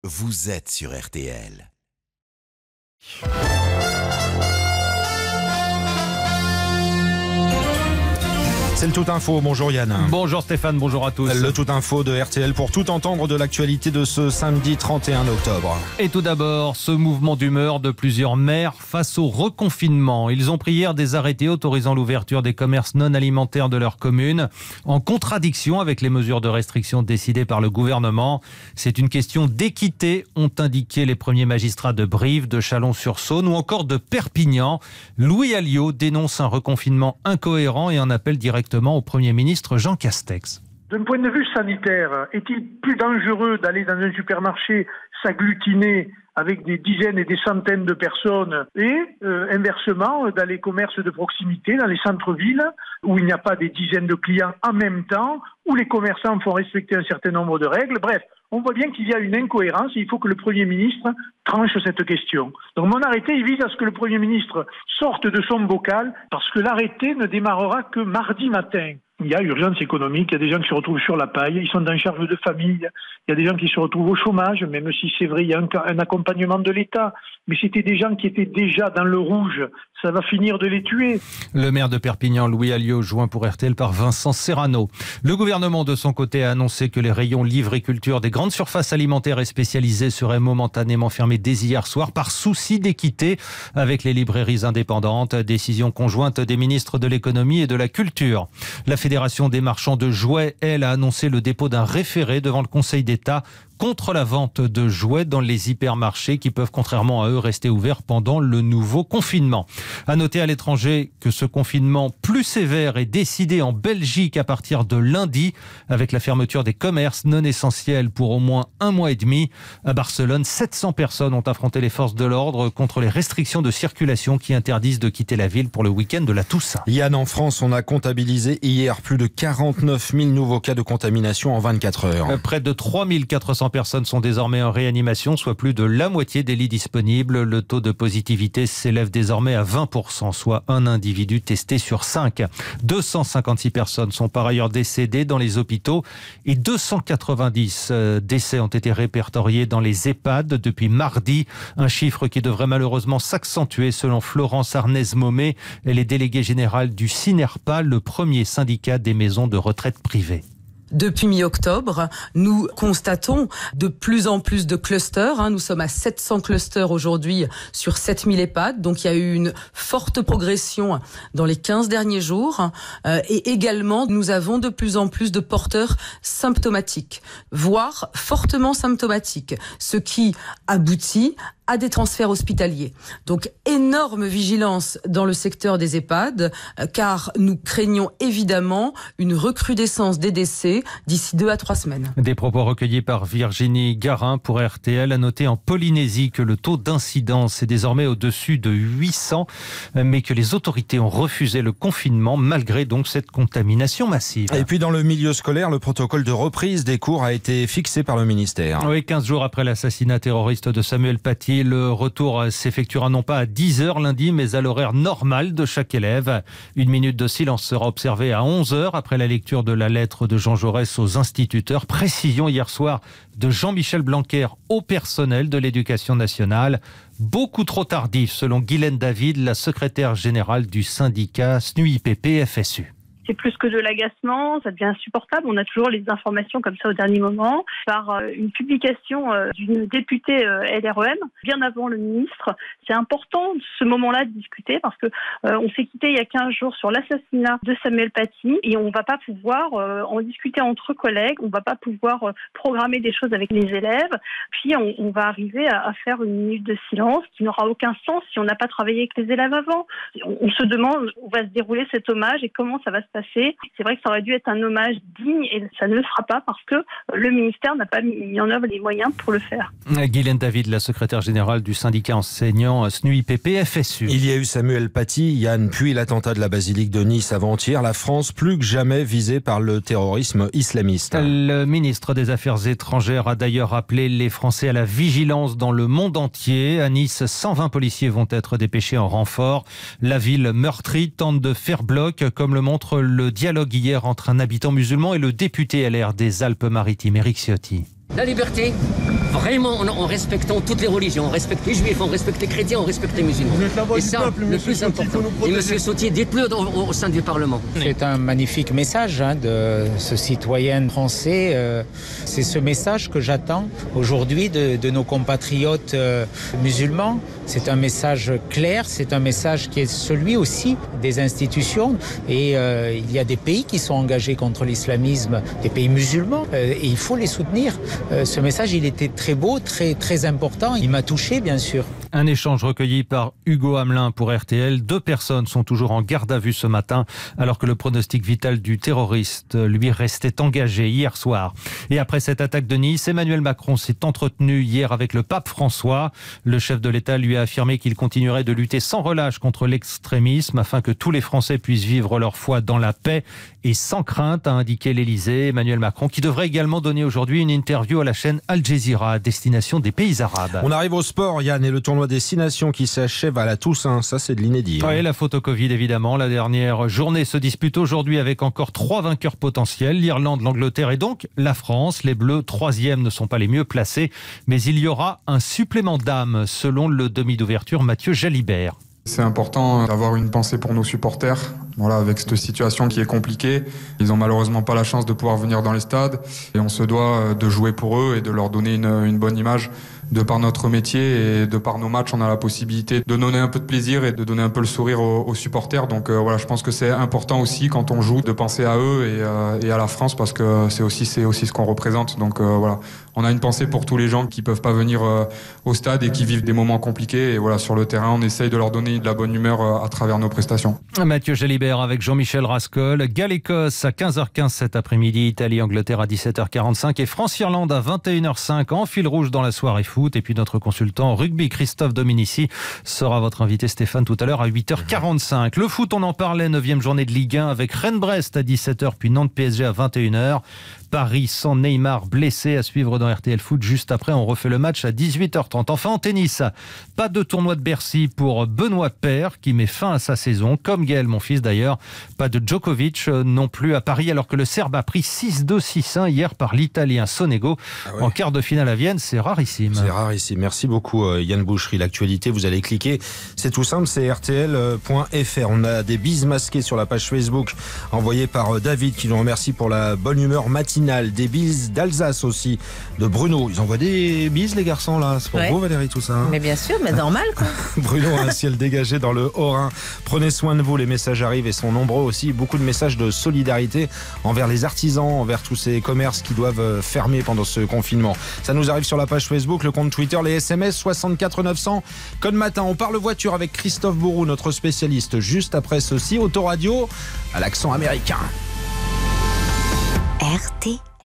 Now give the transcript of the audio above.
vous êtes sur RTL. C'est le Tout Info. Bonjour Yann. Bonjour Stéphane, bonjour à tous. Le Tout Info de RTL pour tout entendre de l'actualité de ce samedi 31 octobre. Et tout d'abord, ce mouvement d'humeur de plusieurs maires face au reconfinement. Ils ont pris hier des arrêtés autorisant l'ouverture des commerces non alimentaires de leur commune, en contradiction avec les mesures de restriction décidées par le gouvernement. C'est une question d'équité, ont indiqué les premiers magistrats de Brive, de Chalon-sur-Saône ou encore de Perpignan. Louis Alliot dénonce un reconfinement incohérent et en appelle directement au Premier ministre Jean Castex. D'un point de vue sanitaire, est-il plus dangereux d'aller dans un supermarché s'agglutiner avec des dizaines et des centaines de personnes et inversement dans les commerces de proximité, dans les centres-villes où il n'y a pas des dizaines de clients en même temps, où les commerçants font respecter un certain nombre de règles. Bref, on voit bien qu'il y a une incohérence et il faut que le Premier ministre tranche cette question. Donc mon arrêté, il vise à ce que le Premier ministre sorte de son bocal parce que l'arrêté ne démarrera que mardi matin. Il y a urgence économique, il y a des gens qui se retrouvent sur la paille, ils sont en charge de famille, il y a des gens qui se retrouvent au chômage, même si c'est vrai, il y a un accompagnement de l'État. Mais c'était des gens qui étaient déjà dans le rouge, ça va finir de les tuer. Le maire de Perpignan, Louis Alliot, joint pour RTL par Vincent Serrano. Le gouvernement, de son côté, a annoncé que les rayons livre et culture des grandes surfaces alimentaires et spécialisées seraient momentanément fermés dès hier soir par souci d'équité avec les librairies indépendantes. Décision conjointe des ministres de l'économie et de la culture. La Fédération des marchands de jouets, elle, a annoncé le dépôt d'un référé devant le Conseil d'État contre la vente de jouets dans les hypermarchés qui peuvent, contrairement à eux, rester ouverts pendant le nouveau confinement. À noter à l'étranger que ce confinement plus sévère est décidé en Belgique à partir de lundi, avec la fermeture des commerces non essentiels pour au moins 1 mois et demi. À Barcelone, 700 personnes ont affronté les forces de l'ordre contre les restrictions de circulation qui interdisent de quitter la ville pour le week-end de la Toussaint. Yann, en France, on a comptabilisé hier plus de 49 000 nouveaux cas de contamination en 24 heures. Près de 3 400 personnes sont désormais en réanimation, soit plus de la moitié des lits disponibles. Le taux de positivité s'élève désormais à 20%, soit un individu testé sur 5. 256 personnes sont par ailleurs décédées dans les hôpitaux et 290 décès ont été répertoriés dans les EHPAD depuis mardi. Un chiffre qui devrait malheureusement s'accentuer selon Florence Arnez-Momé. Elle est déléguée générale du CINERPA, le premier syndicat des maisons de retraite privées. Depuis mi-octobre, nous constatons de plus en plus de clusters. Nous sommes à 700 clusters aujourd'hui sur 7000 EHPAD. Donc, il y a eu une forte progression dans les 15 derniers jours. Et également, nous avons de plus en plus de porteurs symptomatiques, voire fortement symptomatiques, ce qui aboutit à des transferts hospitaliers. Donc, énorme vigilance dans le secteur des EHPAD, car nous craignons évidemment une recrudescence des décès d'ici 2 à 3 semaines. Des propos recueillis par Virginie Garin pour RTL. A noter en Polynésie que le taux d'incidence est désormais au-dessus de 800, mais que les autorités ont refusé le confinement malgré donc cette contamination massive. Et puis dans le milieu scolaire, le protocole de reprise des cours a été fixé par le ministère. Oui, 15 jours après l'assassinat terroriste de Samuel Paty, le retour s'effectuera non pas à 10h lundi, mais à l'horaire normal de chaque élève. 1 minute de silence sera observée à 11h après la lecture de la lettre de Jean Jaurès aux instituteurs. Précision hier soir de Jean-Michel Blanquer au personnel de l'éducation nationale. Beaucoup trop tardif, selon Guylaine David, la secrétaire générale du syndicat SNUIPP-FSU. C'est plus que de l'agacement, ça devient insupportable. On a toujours les informations comme ça au dernier moment. Par une publication d'une députée LREM, bien avant le ministre, c'est important ce moment-là de discuter parce que on s'est quitté il y a 15 jours sur l'assassinat de Samuel Paty et on ne va pas pouvoir en discuter entre collègues, on ne va pas pouvoir programmer des choses avec les élèves. Puis on va arriver à faire une minute de silence qui n'aura aucun sens si on n'a pas travaillé avec les élèves avant. On se demande où va se dérouler cet hommage et comment ça va se passer. C'est vrai que ça aurait dû être un hommage digne et ça ne le sera pas parce que le ministère n'a pas mis en œuvre les moyens pour le faire. Guylaine David, la secrétaire générale du syndicat enseignant SNUIPP-FSU. Il y a eu Samuel Paty, Yann, puis l'attentat de la basilique de Nice avant-hier. La France, plus que jamais visée par le terrorisme islamiste. Le ministre des Affaires étrangères a d'ailleurs appelé les Français à la vigilance dans le monde entier. À Nice, 120 policiers vont être dépêchés en renfort. La ville meurtrie tente de faire bloc, comme le montre le dialogue hier entre un habitant musulman et le député LR des Alpes-Maritimes, Éric Ciotti. La liberté, vraiment en respectant toutes les religions. On respecte les juifs, on respecte les chrétiens, on respecte les musulmans. Vous êtes la voix et du ça, peuple, le plus important. Et monsieur Sautier, dites-le au sein du Parlement. C'est un magnifique message de ce citoyen français. C'est ce message que j'attends aujourd'hui de nos compatriotes musulmans. C'est un message clair, c'est un message qui est celui aussi des institutions. Et il y a des pays qui sont engagés contre l'islamisme, des pays musulmans, et il faut les soutenir. Ce message, il était très beau, très important. Il m'a touché, bien sûr. Un échange recueilli par Hugo Hamelin pour RTL. 2 personnes sont toujours en garde à vue ce matin, alors que le pronostic vital du terroriste, lui, restait engagé hier soir. Et après cette attaque de Nice, Emmanuel Macron s'est entretenu hier avec le pape François. Le chef de l'État lui a affirmé qu'il continuerait de lutter sans relâche contre l'extrémisme afin que tous les Français puissent vivre leur foi dans la paix et sans crainte, a indiqué l'Élysée. Emmanuel Macron, qui devrait également donner aujourd'hui une interview à la chaîne Al Jazeera à destination des pays arabes. On arrive au sport, Yann, et le tournoi Destination qui s'achève à la Toussaint. Ça, c'est de l'inédit. Oui, la photo Covid, évidemment. La dernière journée se dispute aujourd'hui avec encore 3 vainqueurs potentiels. L'Irlande, l'Angleterre et donc la France. Les Bleus, 3e, ne sont pas les mieux placés. Mais il y aura un supplément d'âme, selon le demi d'ouverture Mathieu Jalibert. C'est important d'avoir une pensée pour nos supporters. Voilà, avec cette situation qui est compliquée, ils n'ont malheureusement pas la chance de pouvoir venir dans les stades. Et on se doit de jouer pour eux et de leur donner une bonne image. De par notre métier et de par nos matchs, on a la possibilité de donner un peu de plaisir et de donner un peu le sourire aux supporters. Donc voilà, je pense que c'est important aussi quand on joue de penser à eux et à la France parce que c'est aussi ce qu'on représente. Donc voilà, on a une pensée pour tous les gens qui peuvent pas venir au stade et qui vivent des moments compliqués. Et voilà, sur le terrain, on essaye de leur donner de la bonne humeur à travers nos prestations. Mathieu Jalibert avec Jean-Michel Rascol. Galles-Écosse à 15h15 cet après-midi. Italie-Angleterre à 17h45 et France-Irlande à 21h05 en fil rouge dans la soirée foot. Et puis notre consultant rugby Christophe Dominici sera votre invité Stéphane tout à l'heure à 8h45. Le foot, on en parlait, 9e journée de Ligue 1 avec Rennes-Brest à 17h puis Nantes-PSG à 21h. Paris sans Neymar blessé à suivre dans RTL Foot. Juste après, on refait le match à 18h30. Enfin, en tennis, pas de tournoi de Bercy pour Benoît Paire qui met fin à sa saison, comme Gaël, mon fils d'ailleurs. Pas de Djokovic non plus à Paris, alors que le Serbe a pris 6-2, 6-1 hier par l'Italien Sonego. En quart de finale à Vienne. C'est rarissime. C'est rarissime. Merci beaucoup Yann Boucherie. L'actualité, vous allez cliquer. C'est tout simple, c'est rtl.fr. On a des bises masquées sur la page Facebook envoyées par David qui nous remercie pour la bonne humeur matinale. Des bises d'Alsace aussi, de Bruno. Ils envoient des bises, les garçons, là. C'est pour vous, Valérie, tout ça. Hein, mais bien sûr, mais normal, quoi. Bruno a un ciel dégagé dans le Haut-Rhin. Prenez soin de vous, les messages arrivent et sont nombreux aussi. Beaucoup de messages de solidarité envers les artisans, envers tous ces commerces qui doivent fermer pendant ce confinement. Ça nous arrive sur la page Facebook, le compte Twitter, les SMS 64 900. Code matin, on parle voiture avec Christophe Bourou, notre spécialiste. Juste après ceci, Autoradio à l'accent américain. RTL.